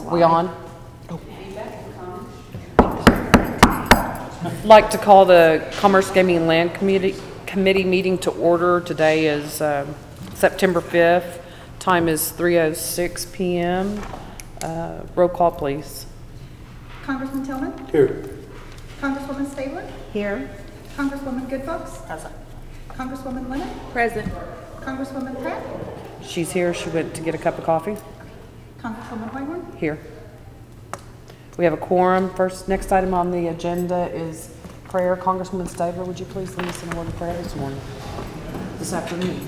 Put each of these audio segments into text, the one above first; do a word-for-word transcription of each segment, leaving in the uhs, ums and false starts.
We on? Like to call the Commerce, Gaming, and Land Committee, Committee meeting to order. Today is um, September fifth. Time is three oh six p m Uh, roll call, please. Congressman Tillman? Here. Congresswoman Stabler? Here. Congresswoman Goodfolks? Present. Congresswoman Lennon? Present. Congresswoman Pratt? She's here. She went to get a cup of coffee. Congresswoman Whitehorn? Here. We have a quorum. First, next item on the agenda is prayer. Congresswoman Stabler, would you please lead us in a word of prayer this morning, this afternoon?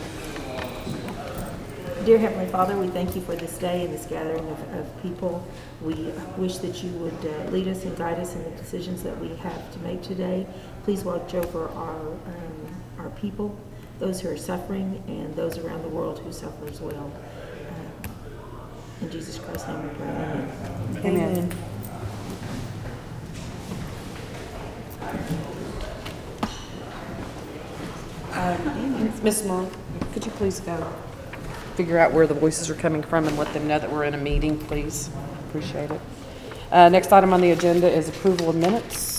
Dear Heavenly Father, we thank you for this day and this gathering of, of people. We wish that you would uh, lead us and guide us in the decisions that we have to make today. Please watch over our, um, our people, those who are suffering, and those around the world who suffer as well. Uh, in Jesus Christ's name we pray. Amen. Amen. Uh, Miz Moore, could you please go figure out where the voices are coming from and let them know that we're in a meeting, please? Appreciate it. Uh, next item on the agenda is approval of minutes.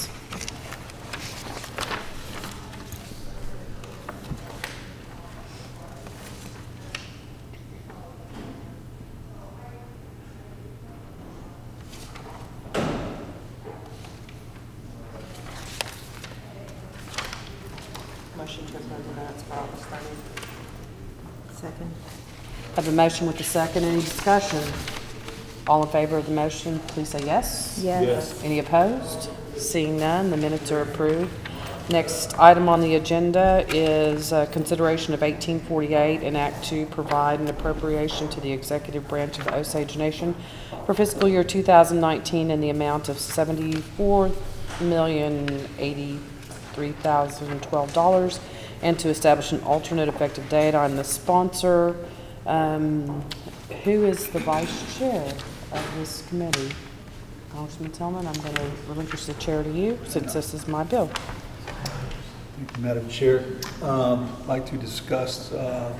Motion to approve the minutes for August thirtieth. Second. I have a motion with a second. Any discussion? All in favor of the motion, please say yes. Yes. Yes. Any opposed? Seeing none, the minutes are approved. Next item on the agenda is uh, consideration of eighteen forty-eight, an act to provide an appropriation to the executive branch of the Osage Nation for fiscal year two thousand nineteen in the amount of seventy-four million eighty-three thousand twelve dollars, and to establish an alternate effective date. I'm the sponsor. Um, who is the vice chair of this committee? Congressman Tillman, I'm going to relinquish the chair to you since this is my bill. Thank you, Madam Chair. Um, I'd like to discuss uh,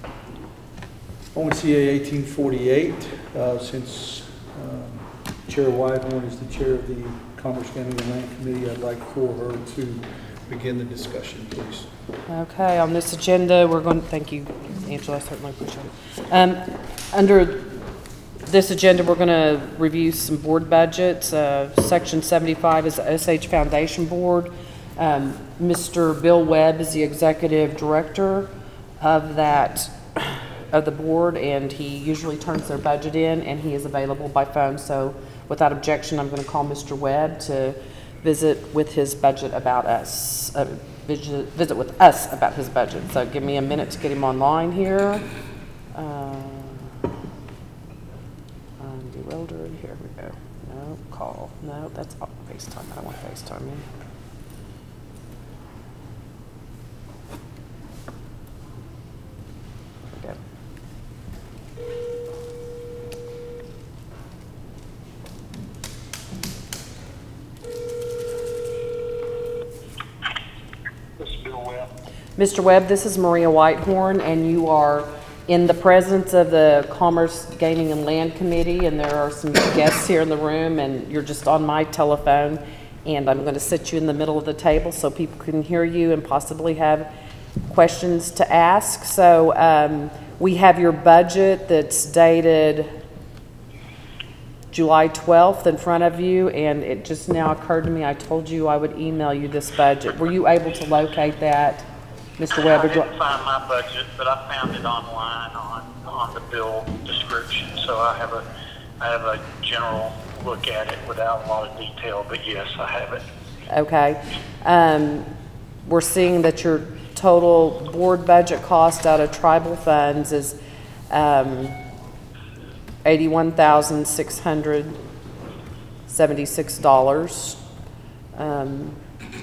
O N C A eighteen forty-eight. Uh, since um, Chair Whitehorn is the chair of the Commerce, Gaming, and Land Committee, I'd like for her to begin the discussion, please. Okay, on this agenda, we're going to, thank you, Angela, I certainly appreciate it. Um, under this agenda, we're going to review some board budgets. Uh, Section seventy-five is the Osage Foundation Board. Um, Mister Bill Webb is the executive director of that, of the board, and he usually turns their budget in, and he is available by phone. So without objection, I'm going to call Mister Webb to visit with his budget about us, uh, visit, visit with us about his budget. So give me a minute to get him online here. Uh, I'm bewildered. Here we go. No, call. No, that's FaceTime. I don't want FaceTime in. There we go. Mister Webb, this is Maria Whitehorn, and you are in the presence of the Commerce, Gaming, and Land Committee, and there are some guests here in the room, and you're just on my telephone, and I'm going to sit you in the middle of the table so people can hear you and possibly have questions to ask. So um, we have your budget that's dated July twelfth in front of you, and it just now occurred to me, I told you I would email you this budget. Were you able to locate that, Mister Webb? I didn't find my budget, but I found it online on, on the bill description, so I have a I have a general look at it without a lot of detail, but yes, I have it. Okay. Um, we're seeing that your total board budget cost out of tribal funds is um, eighty-one thousand six hundred seventy-six dollars. Um,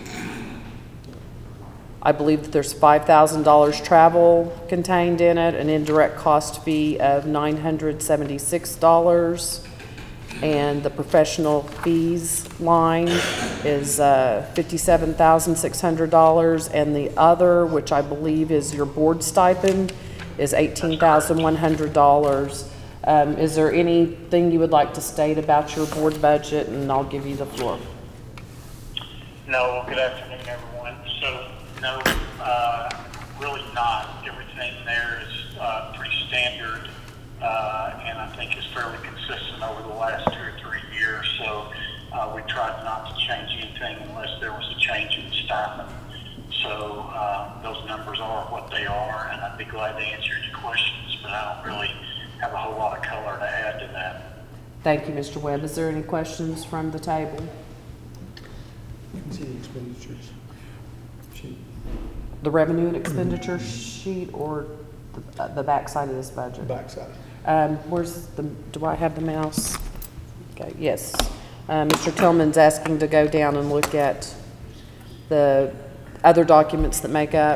I believe that there's five thousand dollars travel contained in it, an indirect cost fee of nine hundred seventy-six dollars, and the professional fees line is uh, fifty-seven thousand six hundred dollars, and the other, which I believe is your board stipend, is eighteen thousand one hundred dollars. Um, Is there anything you would like to state about your board budget? And I'll give you the floor. No, good afternoon, everyone. So, no, uh, really not. Everything there is uh, pretty standard, uh, and I think is fairly consistent over the last two or three years. So, uh, we tried not to change anything unless there was a change in stipend. So, uh, those numbers are what they are, and I'd be glad to answer any questions, but I don't really have a whole lot of color to add to that. Thank you, Mister Webb. Is there any questions from the table? You can see the expenditures sheet. The revenue and expenditure sheet or the, the backside of this budget? Backside. Um, where's the, do I have the mouse? Okay, yes. Uh, Mister Tillman's asking to go down and look at the other documents that make up.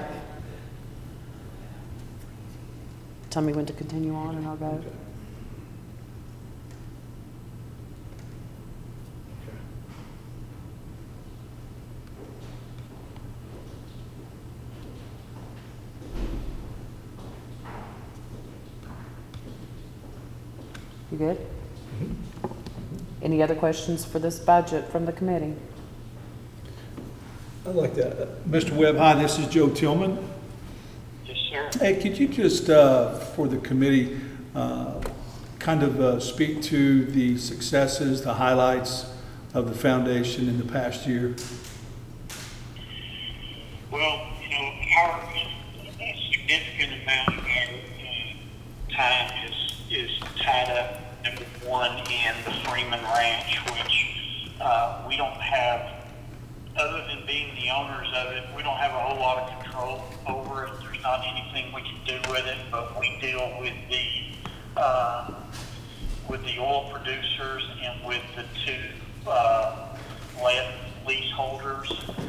Tell me when to continue on and I'll go. Okay. You good? Any other questions for this budget from the committee? I'd like that. Mister Webb, hi, this is Joe Tillman. Yes, sir. Hey, could you just, uh, for the committee, uh, kind of uh, speak to the successes, the highlights of the foundation in the past year? Well, you know, our a significant amount of our uh, time is is tied up, number one, in the Freeman Ranch, which uh, we don't have, other than being the owners of it, we don't have a whole lot of control over it. There's not anything we can do with it, but we deal with the uh, with the oil producers and with the two uh, land leaseholders,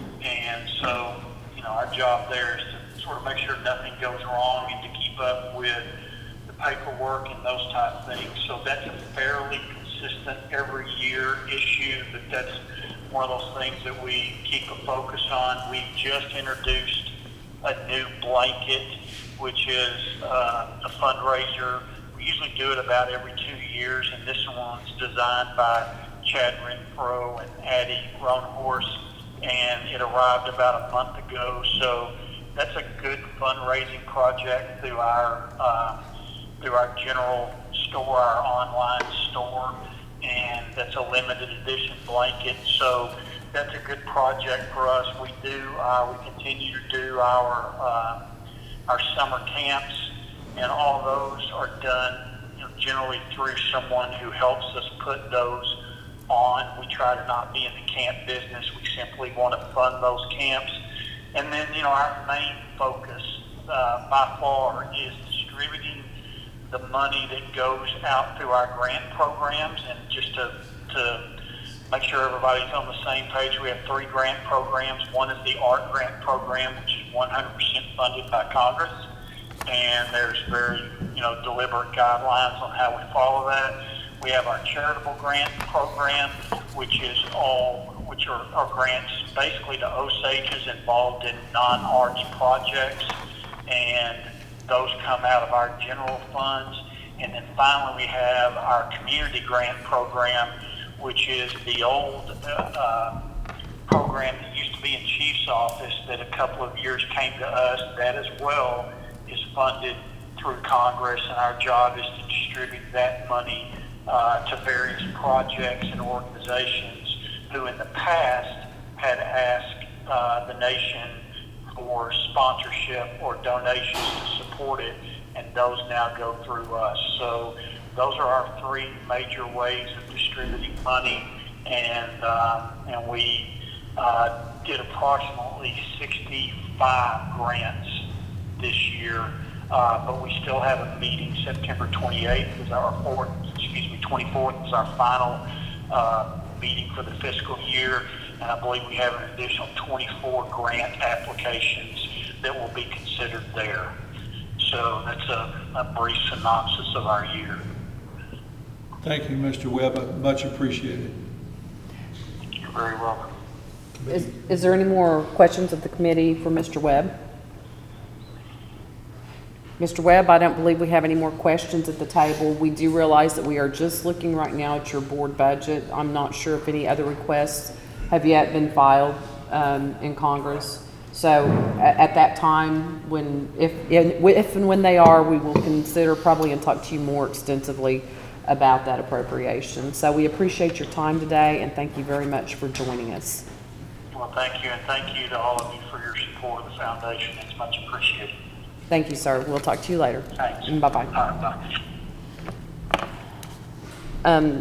and so you know our job there is to sort of make sure nothing goes wrong and to keep up with the paperwork and those type of things. So that's a fairly consistent every year issue, but that's one of those things that we keep a focus on. We just introduced a new blanket, which is uh, a fundraiser. We usually do it about every two years, and this one's designed by Chad Renfro and Addie Roanhorse, and it arrived about a month ago. So that's a good fundraising project through our uh, through our general store, our online store, and that's a limited edition blanket. So that's a good project for us. We do uh, we continue to do our uh, our summer camps, and all those are done, you know, generally through someone who helps us put those on. We try to not be in the camp business. We simply want to fund those camps. And then, you know, our main focus uh, by far is distributing the money that goes out through our grant programs. And just to, to make sure everybody's on the same page, we have three grant programs. One is the art grant program, which is one hundred percent funded by Congress. And there's very, you know, deliberate guidelines on how we follow that. We have our charitable grant program, which is all, which are, are grants basically to Osages involved in non-arts projects, and those come out of our general funds. And then finally, we have our community grant program, which is the old uh, program that used to be in Chief's office that a couple of years came to us. That as well is funded through Congress, and our job is to distribute that money uh, to various projects and organizations who in the past had asked uh, the nation for sponsorship or donations to support it, and those now go through us. So those are our three major ways of distributing money, and uh, and we uh, did approximately sixty-five grants this year, uh, but we still have a meeting September twenty-eighth is our fourth, excuse me, twenty-fourth is our final uh, meeting for the fiscal year, and I believe we have an additional twenty-four grant applications that will be considered there. So that's a, a brief synopsis of our year. Thank you, Mister Webb. Much appreciated. You're very welcome. Is, is there any more questions of the committee for Mister Webb? Mister Webb, I don't believe we have any more questions at the table. We do realize that we are just looking right now at your board budget. I'm not sure if any other requests have yet been filed um, in Congress. So at, at that time, when if, if and when they are, we will consider probably and talk to you more extensively about that appropriation. So we appreciate your time today, and thank you very much for joining us. Well, thank you, and thank you to all of you for your support of the foundation. It's much appreciated. Thank you, sir. We'll talk to you later. Thanks. Bye-bye. All right, bye. Um,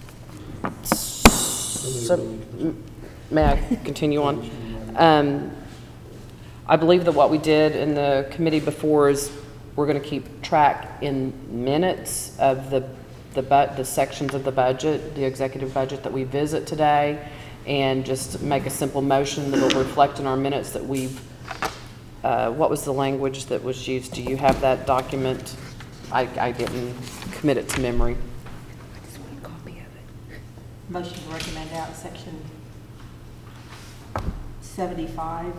so, m- may I continue on? Um, I believe that what we did in the committee before is we're going to keep track in minutes of the the, bu- the sections of the budget, the executive budget that we visit today, and just make a simple motion that will reflect in our minutes that we've, uh, what was the language that was used? Do you have that document? I, I didn't commit it to memory. Motion to recommend out section seventy-five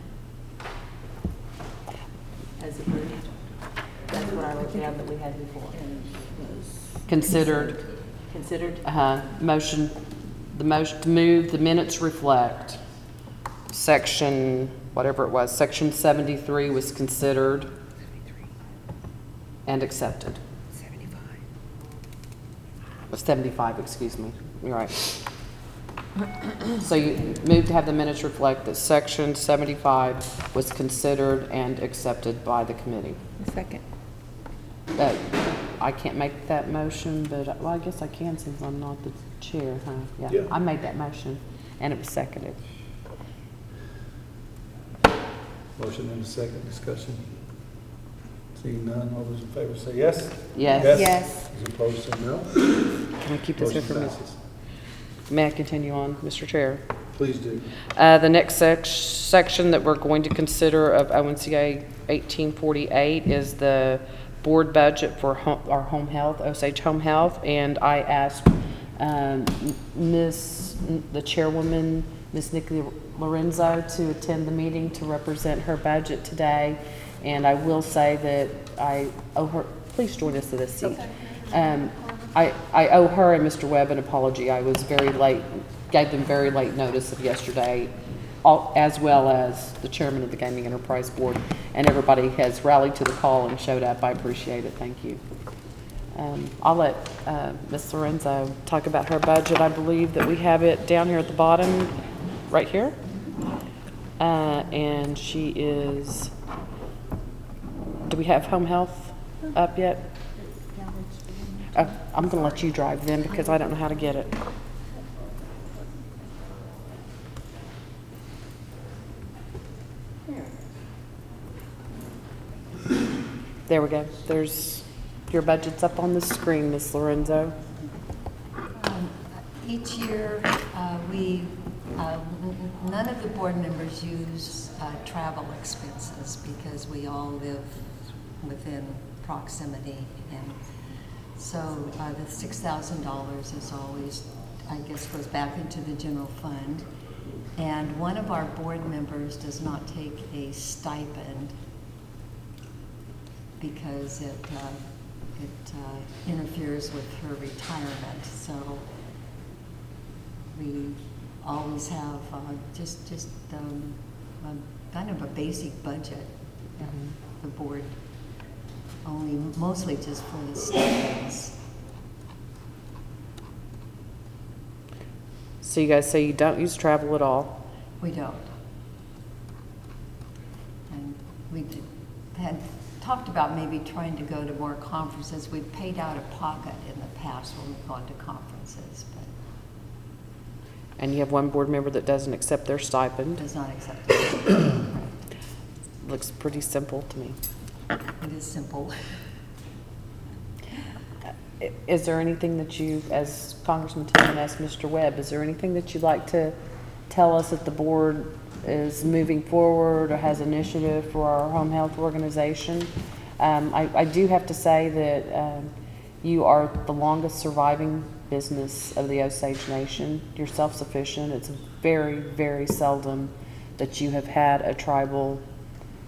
as approved. That's what I wrote down that we had before. Considered, Considered? uh, motion, the motion to move, the minutes reflect. Section, whatever it was, section seventy-three was considered and accepted. seventy-five, excuse me, you're right. So you moved to have the minutes reflect that section seventy-five was considered and accepted by the committee. Second. Uh, I can't make that motion, but, well, I guess I can since I'm not the chair, huh? Yeah, Yeah. I made that motion, and it was seconded. Motion and a second discussion. Seeing none, all those in favor say yes? Yes. Yes. Those opposed say no. Can I keep this here Motion for me? passes. May I continue on, Mister Chair? Please do. Uh, The next sec- section that we're going to consider of O N C A eighteen forty-eight is the board budget for ho- our home health, Osage Home Health, and I asked um, Miss the chairwoman, Miss Nikki Lorenzo, to attend the meeting to represent her budget today. And I will say that I owe her, please join us to this seat. Um, I, I owe her and Mister Webb an apology. I was very late, gave them very late notice of yesterday, all, as well as the chairman of the Gaming Enterprise Board, and everybody has rallied to the call and showed up. I appreciate it. Thank you. Um, I'll let uh, Miz Lorenzo talk about her budget. I believe that we have it down here at the bottom, right here. Uh, and she is, do we have home health up yet? Uh, I'm going to let you drive then because I don't know how to get it. There we go. There's your budget's up on the screen, Miz Lorenzo. Um, Each year, uh, we, uh, n- none of the board members use uh, travel expenses because we all live within proximity. And so uh, the six thousand dollars is always, I guess, goes back into the general fund. And one of our board members does not take a stipend because it, uh, it uh, interferes with her retirement. So we always have uh, just, just um, a, kind of a basic budget. Mhm. The board only, mostly just for the stipends. So you guys say you don't use travel at all? We don't. And we did, had talked about maybe trying to go to more conferences. We've paid out of pocket in the past when we've gone to conferences, but And you have one board member that doesn't accept their stipend. does not accept it. Looks pretty simple to me. It is simple. I- Is there anything that you, as Congressman Tillman asked Mister Webb, is there anything that you'd like to tell us that the board is moving forward or has initiative for our home health organization? Um, I, I do have to say that um, you are the longest surviving business of the Osage Nation. You're self-sufficient. It's very, very seldom that you have had a tribal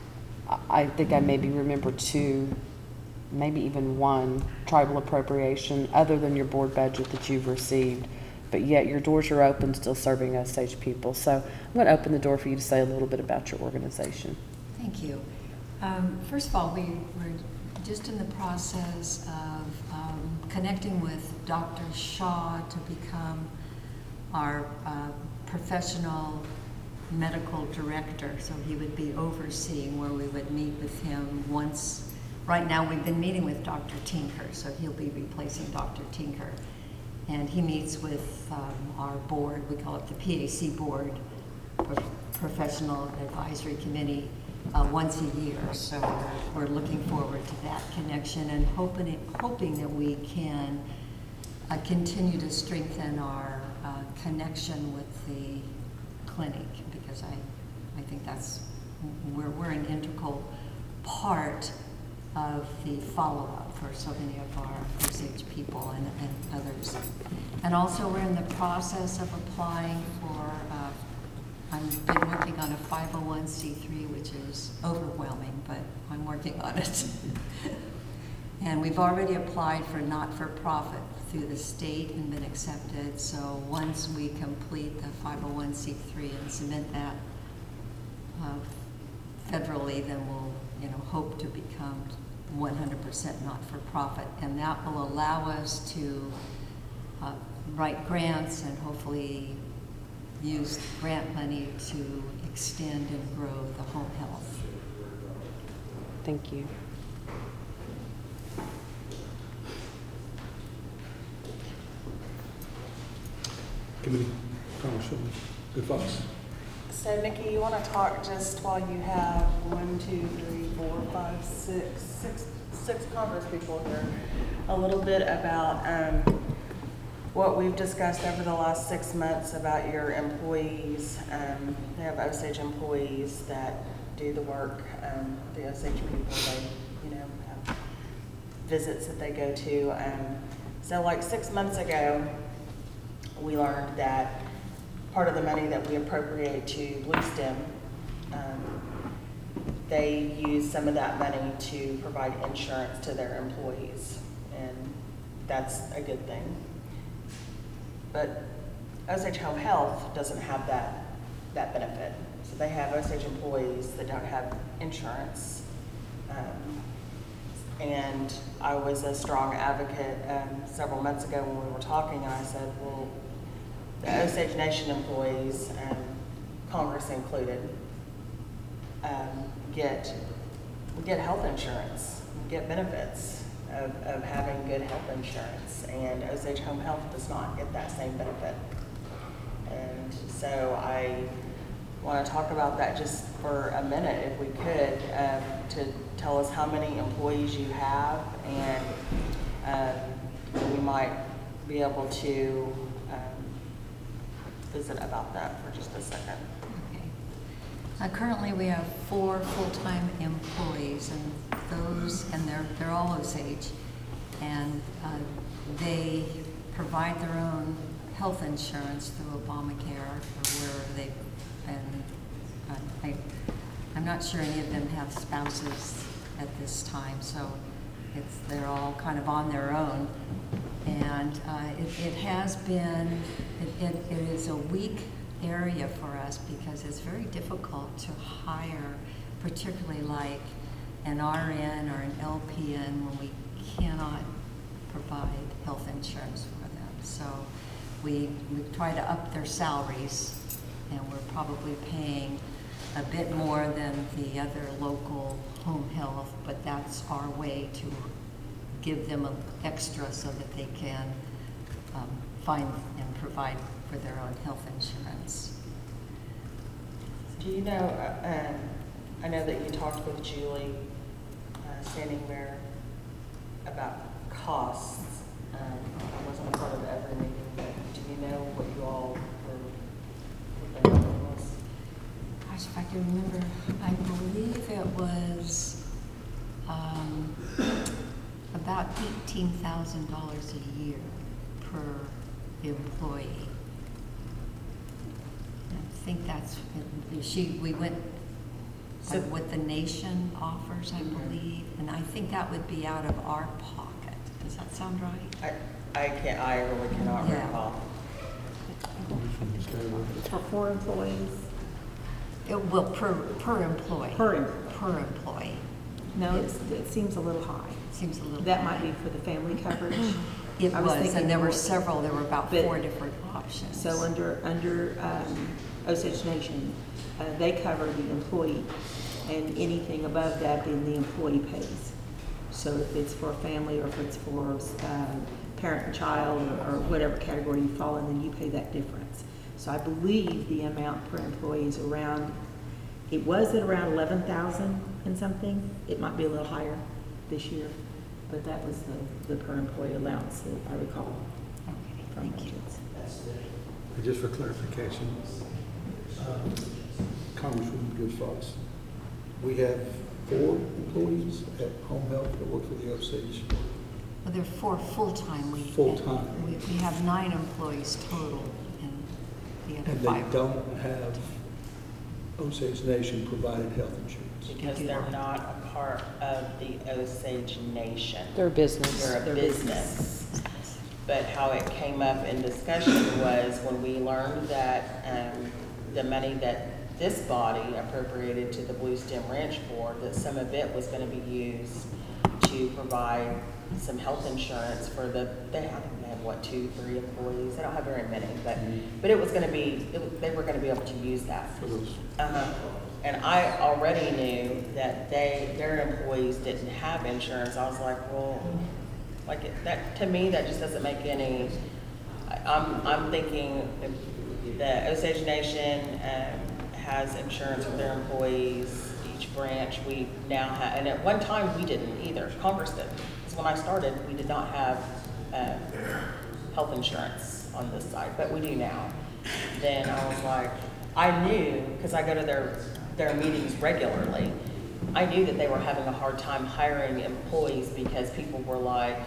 I I think I maybe remember two, maybe even one tribal appropriation other than your board budget that you've received. But yet your doors are open, still serving Osage people. So I'm going to open the door for you to say a little bit about your organization. Thank you. Um, First of all, we were just in the process of um, connecting with Doctor Shaw to become our uh, professional medical director. So he would be overseeing where we would meet with him once. Right now, we've been meeting with Doctor Tinker, so he'll be replacing Doctor Tinker. And he meets with um, our board, we call it the P A C board, Pro- Professional Advisory Committee, uh, once a year. So we're, we're looking forward to that connection and hoping, it, hoping that we can uh, continue to strengthen our uh, connection with the clinic, because I, I think that's, we're, we're an integral part of the follow-up for so many of our Osage people and, and others. And also we're in the process of applying for, uh, I've been working on a five oh one c three, which is overwhelming, but I'm working on it. And we've already applied for not-for-profit through the state and been accepted. So once we complete the five oh one c three and submit that uh, federally, then we'll, you know, hope to become one hundred percent not-for-profit, and that will allow us to uh, write grants and hopefully use grant money to extend and grow the home health. Thank you. Committee, Congresswoman Good Fox. So Nikki, you want to talk just while you have one, two, three, four, five, six, six, six Congress people here, a little bit about um, what we've discussed over the last six months about your employees. Um, we have Osage employees that do the work. Um, the Osage people, they, you know, have visits that they go to. Um, so like six months ago, we learned that part of the money that we appropriate to Blue Stem, um, they use some of that money to provide insurance to their employees, and that's a good thing. But Osage Home Health doesn't have that, that benefit. So they have Osage employees that don't have insurance. Um, and I was a strong advocate um, several months ago when we were talking, and I said, well, the Osage Nation employees, um, Congress included, um, get get health insurance, get benefits of, of having good health insurance, and Osage Home Health does not get that same benefit. And so I want to talk about that just for a minute, if we could, um, to tell us how many employees you have, and um, we might be able to um, visit about that for just a second. Okay. Uh, currently, we have four full-time employees, and those, and they're they're all Osage, and uh, they provide their own health insurance through Obamacare, or where they, and uh, I, I'm not sure any of them have spouses at this time, so it's they're all kind of on their own. And uh, it, it has been, it, it, it is a weak area for us because it's very difficult to hire, particularly like an R N or an L P N when we cannot provide health insurance for them. So we, we try to up their salaries, and we're probably paying a bit more than the other local home health, but that's our way to give them an extra so that they can um, find and provide for their own health insurance. Do you know, uh, um, I know that you talked with Julie uh, standing there about costs. Um, I wasn't a part of every meeting, but do you know what you all were, what the number was? Gosh, if I can remember, I believe it was um, about eighteen thousand dollars a year per employee. I think that's, she, we went, uh, what the nation offers, I believe, and I think that would be out of our pocket. Does that sound right? I, I can't, I really cannot Yeah. recall. For four employees? It will per, per employee. Per employee. Per employee. No, it's, it seems a little high. Seems a little. That high. might be for the family coverage. It I was was, thinking and there were more- several, there were about but- four different options. So under, under um, Osage Nation, uh, they cover the employee, and anything above that, then the employee pays. So if it's for a family, or if it's for um, parent and child, or or whatever category you fall in, then you pay that difference. So I believe the amount per employee is around, it was at around eleven thousand and something. It might be a little higher this year, but that was the, the per employee allowance that I recall. Okay, from thank you. budgets. And just for clarification, um, Congresswoman Good Fox, we have four employees at Home Health that work for the Osage. Well, there are four full-time. We Full-time. We, we have nine employees total in the other And five. they don't have Osage Nation provided health insurance. Because they're not a part of the Osage Nation. Their business. They're a Their business. But how it came up in discussion was when we learned that um, the money that this body appropriated to the Blue Stem Ranch Board, that some of it was going to be used to provide some health insurance for the, they have, they have what, two, three employees? They don't have very many, but, but it was going to be, it was- they were going to be able to use that. For those. Uh-huh. And I already knew that they, their employees didn't have insurance. I was like, well, like it- that, to me, that just doesn't make any, I- I'm, I'm thinking the Osage Nation um, has insurance for their employees, each branch. We now have, and at one time, we didn't either. Congress didn't. Because when I started, we did not have um, health insurance on this side, but we do now. Then I was like, I knew, because I go to their, their meetings regularly, I knew that they were having a hard time hiring employees because people were like,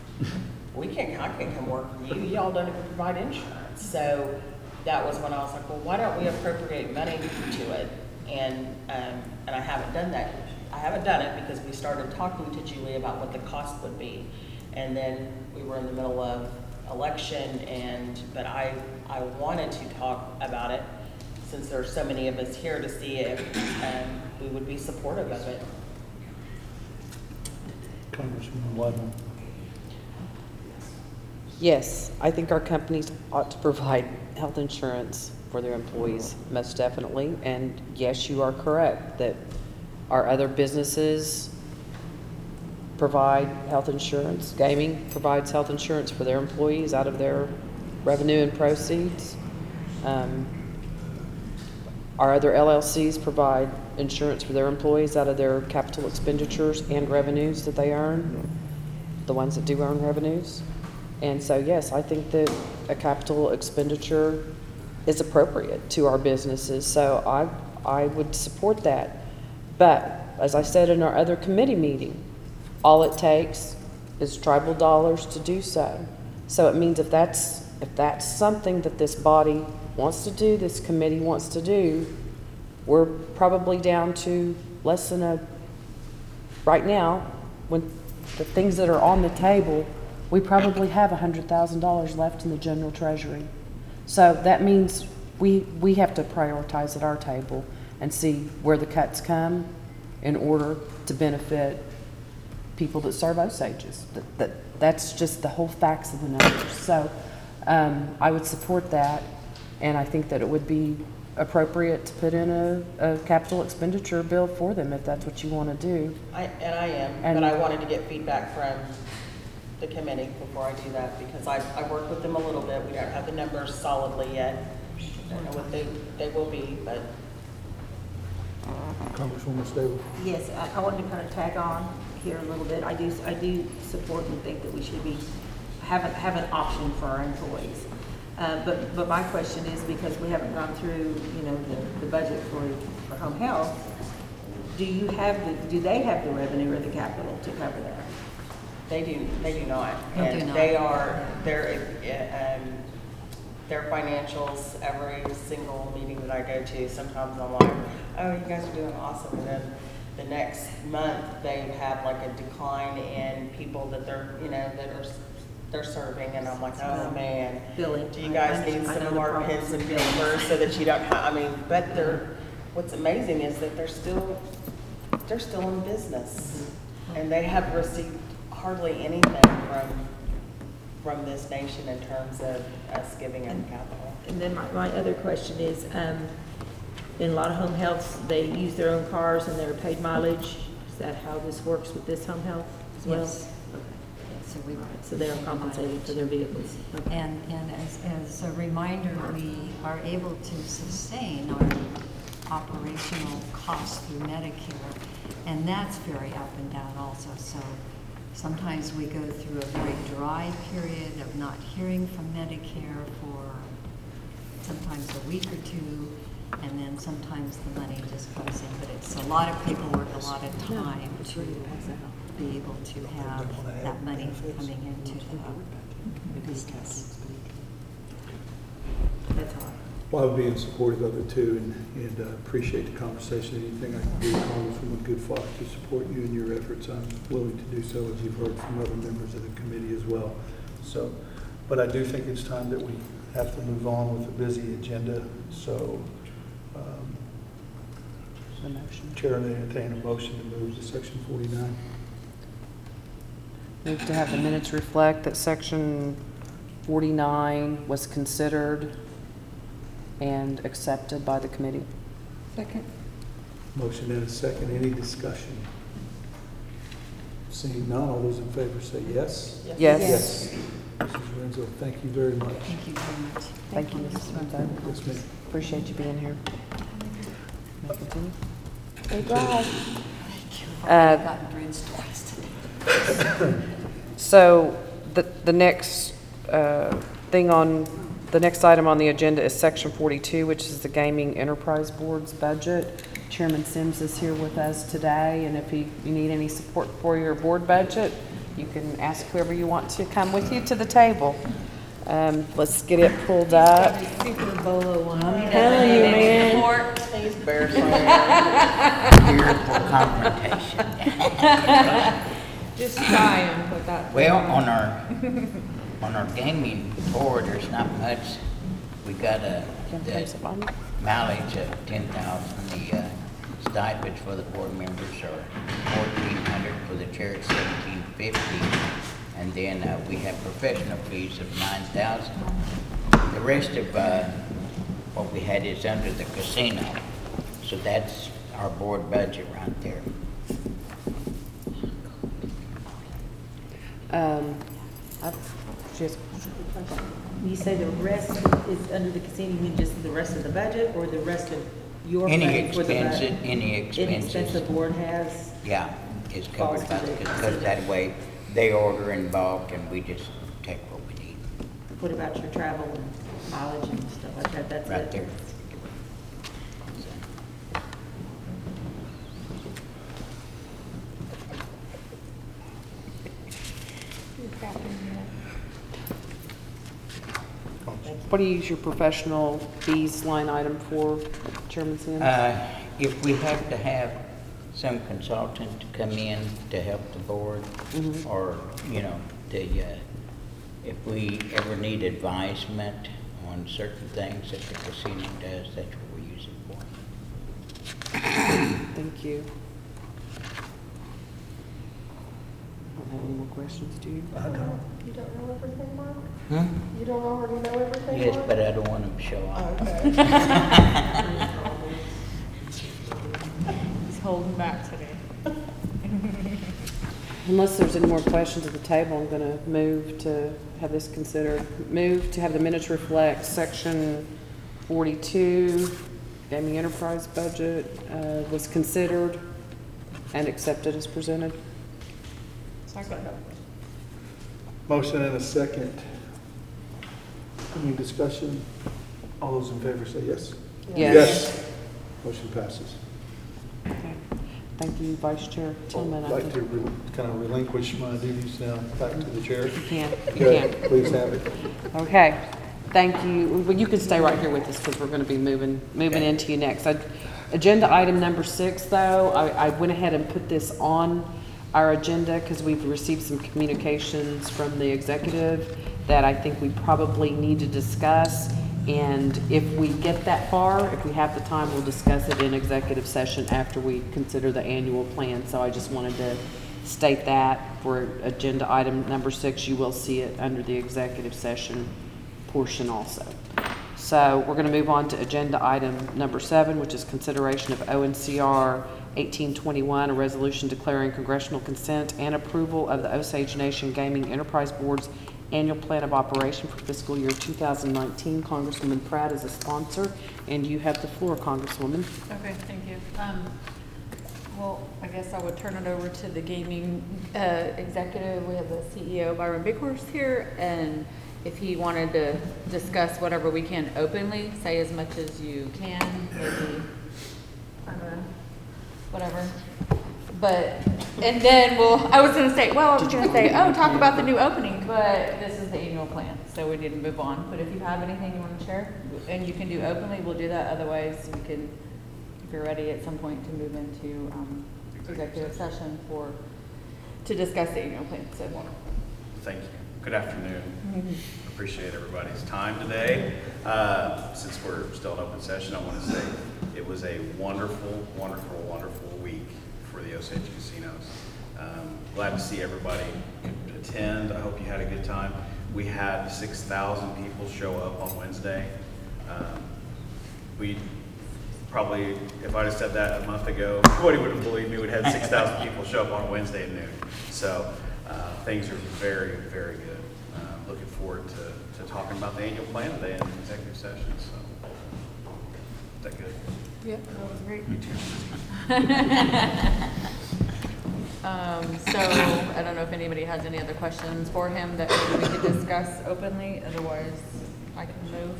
we can't, I can't come work for you, y'all don't even provide insurance. So that was when I was like, well, why don't we appropriate money to it? And, um, and I haven't done that. I haven't done it because we started talking to Julie about what the cost would be. And then we were in the middle of election, and, but I, I wanted to talk about it since there's so many of us here to see if um, we would be supportive of it. Congresswoman Wyden. Yes, I think our companies ought to provide health insurance for their employees, most definitely. And yes, you are correct that our other businesses provide health insurance. Gaming provides health insurance for their employees out of their revenue and proceeds. Um, Our other L L Cs provide insurance for their employees out of their capital expenditures and revenues that they earn, the ones that do earn revenues. And so, yes, I think that a capital expenditure is appropriate to our businesses, so I, I would support that. But, as I said in our other committee meeting, all it takes is tribal dollars to do so. So it means if that's, if that's something that this body wants to do, this committee wants to do, we're probably down to less than a, right now, when the things that are on the table, we probably have one hundred thousand dollars left in the general treasury. So that means we, we have to prioritize at our table and see where the cuts come in order to benefit people that serve Osages. That, that, that's just the whole facts of the numbers. So um, I would support that, and I think that it would be appropriate to put in a, a capital expenditure bill for them if that's what you want to do. I, and I am, And- but I wanted to get feedback from the committee before I do that, because I, I worked with them a little bit. We don't have the numbers solidly yet. I don't know what they, they will be, but Congresswoman Stable. Yes, I, I wanted to kind of tag on here a little bit. I do, I do support and think that we should be, have, a- have an option for our employees. Uh, but, but my question is, because we haven't gone through, you know, the, the budget for, for home health, do you have the, do they have the revenue or the capital to cover that? they do, they do not. They do And not. they are, they're, uh, um, their financials every single meeting that I go to. Sometimes I'm like, oh, you guys are doing awesome. And then the next month, they have like a decline in people that they're, you know, that are, they're serving. And I'm like, oh, man. Billing. Do you guys I- I- need I know some the more problem. pens and papers so that you don't have, I mean, but they're, what's amazing is that they're still, they're still in business. And they have received hardly anything from, from this nation in terms of us giving them capital. And then my, my other question is, um, in a lot of home healths, they use their own cars and they're paid mileage. Is that how this works with this home health as well? Yes. Okay. So we. So they're compensated for their vehicles. Okay. And, and as, as a reminder, we are able to sustain our operational costs through Medicare, and that's very up and down also. So sometimes we go through a very dry period of not hearing from Medicare for sometimes a week or two, and then sometimes the money just comes in. But it's a lot of paperwork, a lot of time to be able to have that money coming into the business. That's all. Well, I would be in support of it too, and, and uh, appreciate the conversation. Anything I can do, Congresswoman Goodfox, to support you in your efforts, I'm willing to do so, as you've heard from other members of the committee as well. So, but I do think it's time that we have to move on with a busy agenda. So, um, The motion. Chair, I entertain a motion to move to section forty-nine. Move to have the minutes reflect that section forty-nine was considered and accepted by the committee. Second. Motion and a second. Any discussion? Seeing none, all those in favor say yes. Yes. Yes. Missus Renzo, thank you very much. Thank you very much. Thank you, Missus Renzo. Yes, ma'am. Appreciate you being here. May I continue? I've Uh, gotten drenched twice today. So the, the next uh, thing on, the next item on the agenda is section forty-two, which is the Gaming Enterprise Board's budget. Chairman Sims is here with us today, and if you, you need any support for your board budget, you can ask whoever you want to come with you to the table. Um, let's get it pulled up. Super Bolo one. I'm telling you, man. He's bear Here for confrontation. Just try and put that. Well, on our, on our gaming board, there's not much. We got a, Can I the place it on? mileage of ten thousand, the uh, stipends for the board members are fourteen hundred, for the chair it's seventeen fifty. And then uh, we have professional fees of nine thousand. The rest of uh, what we had is under the casino. So that's our board budget right there. Um, I've, she has, You say the rest is under the casino, you mean just the rest of the budget, or the rest of your Any money for the expenses, budget? any Any expense expenses, the board has? yeah, is covered by the, Falls to the- because that way they order involved and we just take what we need What about your travel and mileage and stuff like that? That's it? right there. what do you use your professional fees line item for, Chairman Sims? Uh, if we have to have some consultant to come in to help the board, Mhm. or, you know, the, uh, if we ever need advisement on certain things that the casino does, that's what we use it for. Thank you. I don't have any more questions, do you? I don't. You don't know everything, Mark? Hmm? You don't already know everything, Yes, Mark? but I don't want them to show off. Okay. He's holding back today. Unless there's any more questions at the table, I'm going to move to have this considered. Move to have the minutes reflect section forty-two, gaming enterprise budget, uh, was considered and accepted as presented. Second. Motion and a second. Any discussion? All those in favor say yes. Yes. Motion passes. Okay. Thank you, Vice Chair Tillman. I'd I like think to re- kind of relinquish my duties now back to the chair. you can, you Okay, can. please have it. Okay. Thank you. Well, you can stay right here with us because we're going to be moving, moving into you next. I- Agenda item number six, though, I, I went ahead and put this on our agenda because we've received some communications from the executive that I think we probably need to discuss. And if we get that far, if we have the time, we'll discuss it in executive session after we consider the annual plan. So I just wanted to state that for agenda item number six. You will see it under the executive session portion also. So we're going to move on to agenda item number seven, which is consideration of O N C R eighteen twenty-one, a resolution declaring congressional consent and approval of the Osage Nation Gaming Enterprise Board's annual plan of operation for fiscal year two thousand nineteen. Congresswoman Pratt is a sponsor, and you have the floor, Congresswoman. Okay, thank you. Um, well, I guess I would turn it over to the gaming, uh, executive. We have the C E O, Byron Bighorst, here, and if he wanted to discuss whatever we can openly, say as much as you can, maybe, I don't know, whatever. But, and then we'll, I was gonna say, well, I was gonna say, oh, talk about the new opening, but this is the annual plan, so we need to move on. But if you have anything you wanna share, and you can do openly, we'll do that. Otherwise, we can, if you're ready at some point to move into, um, executive session for, to discuss the annual plan, so. Thank you. Good afternoon. Appreciate everybody's time today. Uh, since we're still in open session, I want to say it was a wonderful, wonderful, wonderful week for the Osage Casinos. Um, glad to see everybody attend. I hope you had a good time. We had six thousand people show up on Wednesday. Um, we probably, if I'd have said that a month ago, nobody would have believed me. We'd had six thousand people show up on Wednesday at noon. So uh, things are very, very good. Uh, looking forward to, to talking about the annual plan today in the executive session. So, is that good? Yep, that was great. You too. Um, so, I don't know if anybody has any other questions for him that maybe we could discuss openly, otherwise I can move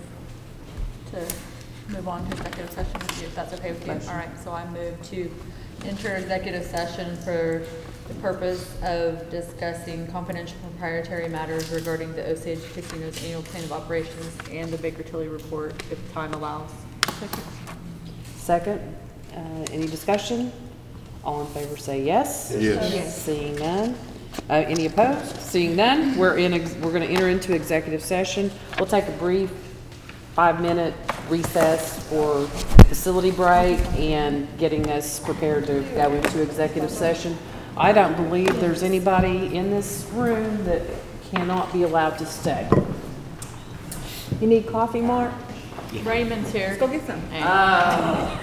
to move on to executive session with you, if that's okay with you. All right, so I move to enter executive session for the purpose of discussing confidential proprietary matters regarding the Osage Casinos annual plan of operations and the Baker Tilly report, if time allows. Second, uh, any discussion? All in favor say yes. Yes. Yes. Seeing none. Uh, any opposed? Seeing none, we're in, ex- we're gonna enter into executive session. We'll take a brief five-minute recess for facility break and getting us prepared to go into executive session. I don't believe there's anybody in this room that cannot be allowed to stay. You need coffee, Mark? Raymond's here. Go get some. Oh.